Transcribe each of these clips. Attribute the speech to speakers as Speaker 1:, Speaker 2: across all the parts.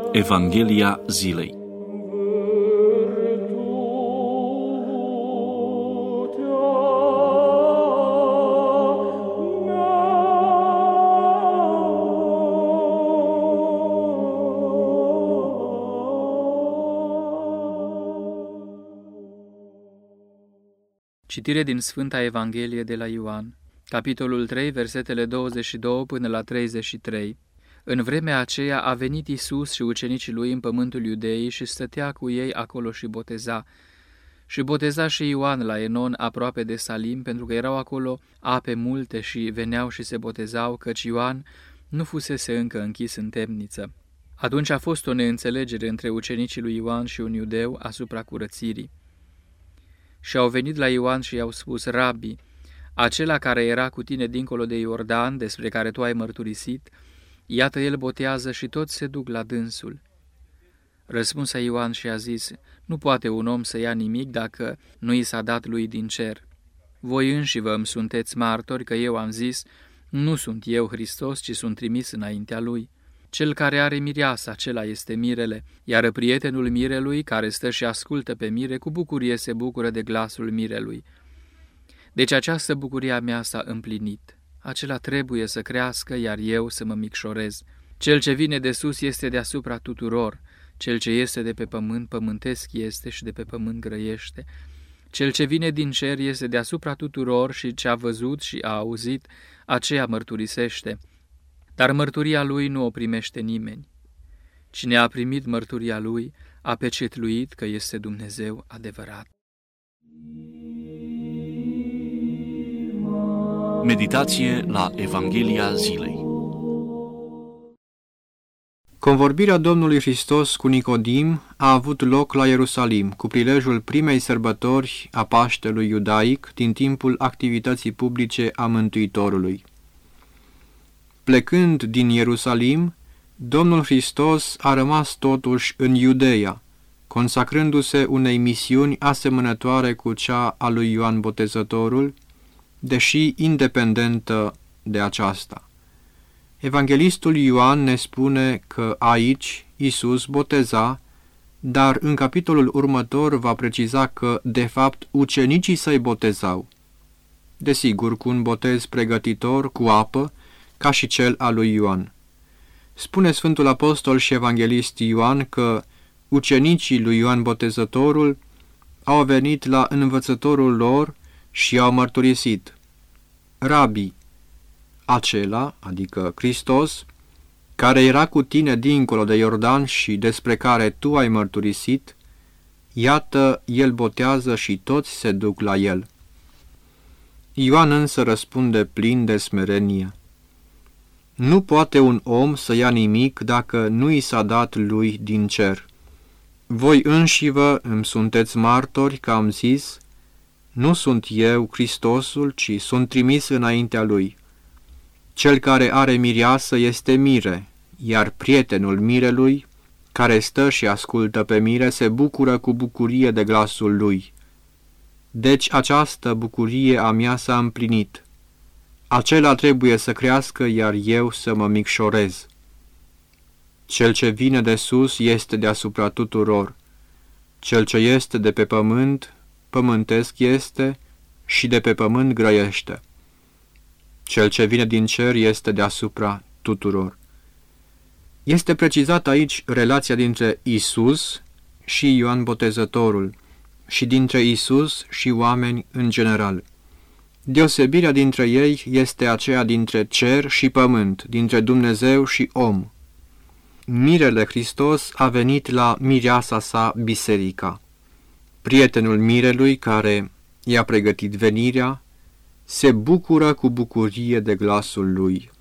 Speaker 1: Evanghelia zilei.
Speaker 2: Citire din Sfânta Evanghelie de la Ioan, capitolul 3, versetele 22 până la 33. În vremea aceea a venit Iisus și ucenicii lui în pământul Iudeii și stătea cu ei acolo și boteza. Și boteza și Ioan la Enon, aproape de Salim, pentru că erau acolo ape multe și veneau și se botezau, căci Ioan nu fusese încă închis în temniță. Atunci a fost o neînțelegere între ucenicii lui Ioan și un iudeu asupra curățirii. Și au venit la Ioan și i-au spus: Rabi, acela care era cu tine dincolo de Iordan, despre care tu ai mărturisit, iată el botează și toți se duc la dânsul. Răspuns a Ioan și a zis: Nu poate un om să ia nimic dacă nu i s-a dat lui din cer. Voi înșivă îmi sunteți martori că eu am zis: Nu sunt eu Hristos, ci sunt trimis înaintea lui. Cel care are mireasa, acela este mirele, iar prietenul mirelui, care stă și ascultă pe mire, cu bucurie se bucură de glasul mirelui. Deci această bucurie a mea s-a împlinit. Acela trebuie să crească, iar eu să mă micșorez. Cel ce vine de sus este deasupra tuturor, cel ce este de pe pământ pământesc este și de pe pământ grăiește. Cel ce vine din cer este deasupra tuturor și ce a văzut și a auzit, aceea mărturisește. Dar mărturia lui nu o primește nimeni. Cine a primit mărturia lui a pecetluit că este Dumnezeu adevărat.
Speaker 1: Meditație la Evanghelia zilei.
Speaker 3: Convorbirea Domnului Hristos cu Nicodim a avut loc la Ierusalim, cu prilejul primei sărbători a Paștelui iudaic din timpul activității publice a Mântuitorului. Plecând din Ierusalim, Domnul Hristos a rămas totuși în Iudeea, consacrându-se unei misiuni asemănătoare cu cea a lui Ioan Botezătorul, deși independentă de aceasta. Evanghelistul Ioan ne spune că aici Iisus boteza, dar în capitolul următor va preciza că, de fapt, ucenicii săi botezau. Desigur, cu un botez pregătitor, cu apă, ca și cel al lui Ioan. Spune Sfântul Apostol și Evanghelist Ioan că ucenicii lui Ioan Botezătorul au venit la învățătorul lor și au mărturisit: Rabi, acela, adică Hristos, care era cu tine dincolo de Iordan și despre care tu ai mărturisit, iată, el botează și toți se duc la el. Ioan însă răspunde plin de smerenie: Nu poate un om să ia nimic dacă nu i s-a dat lui din cer. Voi înșivă îmi sunteți martori că am zis: Nu sunt eu Hristosul, ci sunt trimis înaintea lui. Cel care are mireasă este mire, iar prietenul mirelui, care stă și ascultă pe mire, se bucură cu bucurie de glasul lui. Deci această bucurie a mea s-a împlinit. Acela trebuie să crească, iar eu să mă micșorez. Cel ce vine de sus este deasupra tuturor. Cel ce este de pe pământ, pământesc este și de pe pământ grăiește. Cel ce vine din cer este deasupra tuturor. Este precizat aici relația dintre Iisus și Ioan Botezătorul și dintre Iisus și oameni în general. Deosebirea dintre ei este aceea dintre cer și pământ, dintre Dumnezeu și om. Mirele Hristos a venit la mireasa sa, biserica. Prietenul mirelui, care i-a pregătit venirea, se bucură cu bucurie de glasul lui.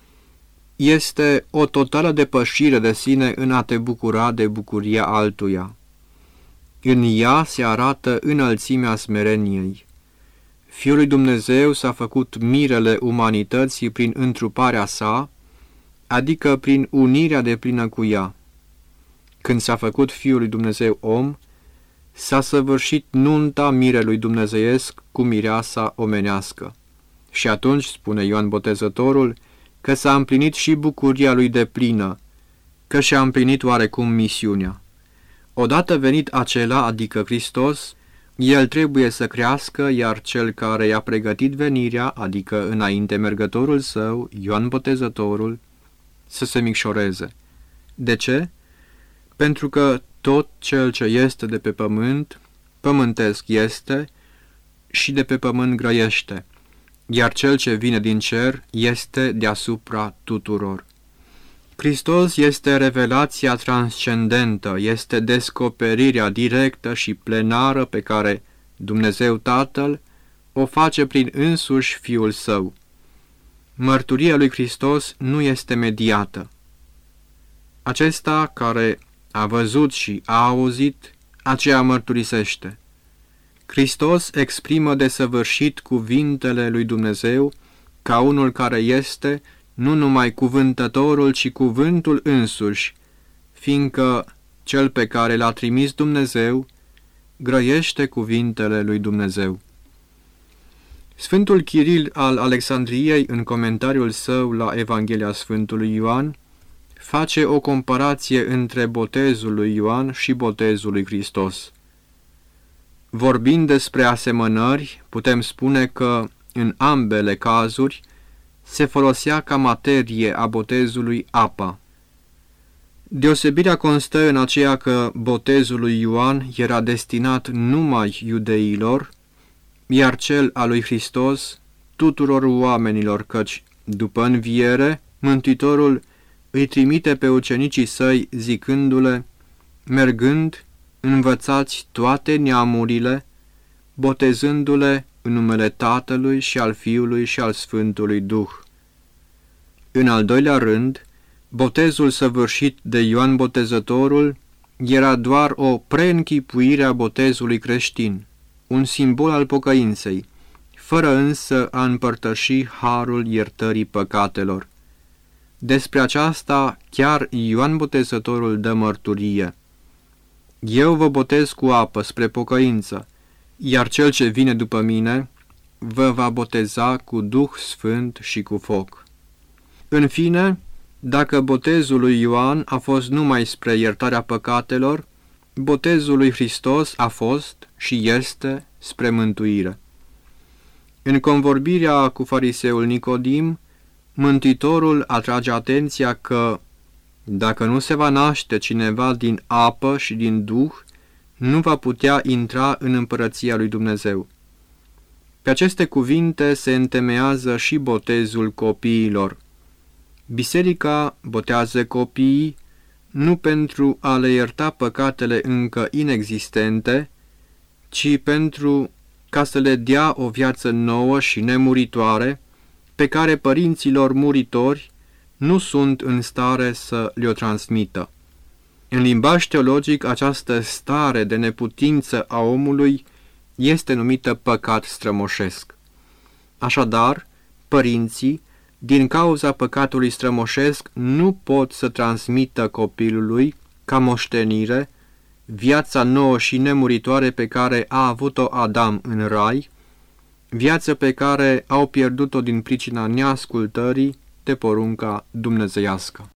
Speaker 3: Este o totală depășire de sine în a te bucura de bucuria altuia. În ea se arată înălțimea smereniei. Fiul lui Dumnezeu s-a făcut mirele umanității prin întruparea sa, adică prin unirea deplină cu ea. Când s-a făcut Fiul lui Dumnezeu om, s-a săvârșit nunta mirelui dumnezeiesc cu mireasa omenească. Și atunci, spune Ioan Botezătorul, că s-a împlinit și bucuria lui deplină, că și-a împlinit oarecum misiunea. Odată venit acela, adică Hristos, el trebuie să crească, iar cel care i-a pregătit venirea, adică înainte mergătorul său, Ioan Botezătorul, să se micșoreze. De ce? Pentru că tot cel ce este de pe pământ, pământesc este și de pe pământ grăiește, iar cel ce vine din cer este deasupra tuturor. Hristos este revelația transcendentă, este descoperirea directă și plenară pe care Dumnezeu Tatăl o face prin însuși Fiul Său. Mărturia lui Hristos nu este mediată. Acesta care a văzut și a auzit, aceea mărturisește. Hristos exprimă desăvârșit cuvintele lui Dumnezeu ca unul care este nu numai cuvântătorul, ci cuvântul însuși, fiindcă cel pe care l-a trimis Dumnezeu grăiește cuvintele lui Dumnezeu. Sfântul Chiril al Alexandriei, în comentariul său la Evanghelia Sfântului Ioan, face o comparație între botezul lui Ioan și botezul lui Hristos. Vorbind despre asemănări, putem spune că, în ambele cazuri, se folosea ca materie a botezului apa. Deosebirea constă în aceea că botezul lui Ioan era destinat numai iudeilor, iar cel al lui Hristos tuturor oamenilor, căci, după înviere, Mântuitorul îi trimite pe ucenicii săi zicându-le: mergând, învățați toate neamurile, botezându-le în numele Tatălui și al Fiului și al Sfântului Duh. În al doilea rând, botezul săvârșit de Ioan Botezătorul era doar o preînchipuire a botezului creștin, un simbol al pocăinței, fără însă a împărtăși harul iertării păcatelor. Despre aceasta chiar Ioan Botezătorul dă mărturie: eu vă botez cu apă spre pocăință, iar cel ce vine după mine vă va boteza cu Duh Sfânt și cu foc. În fine, dacă botezul lui Ioan a fost numai spre iertarea păcatelor, botezul lui Hristos a fost și este spre mântuire. În convorbirea cu fariseul Nicodim, Mântuitorul atrage atenția că, dacă nu se va naște cineva din apă și din Duh, nu va putea intra în împărăția lui Dumnezeu. Pe aceste cuvinte se întemeiază și botezul copiilor. Biserica botează copiii nu pentru a le ierta păcatele încă inexistente, ci pentru ca să le dea o viață nouă și nemuritoare, pe care părinților muritori nu sunt în stare să le-o transmită. În limbaj teologic, această stare de neputință a omului este numită păcat strămoșesc. Așadar, părinții, din cauza păcatului strămoșesc, nu pot să transmită copilului, ca moștenire, viața nouă și nemuritoare pe care a avut-o Adam în rai, viață pe care au pierdut-o din pricina neascultării de porunca dumnezeiască.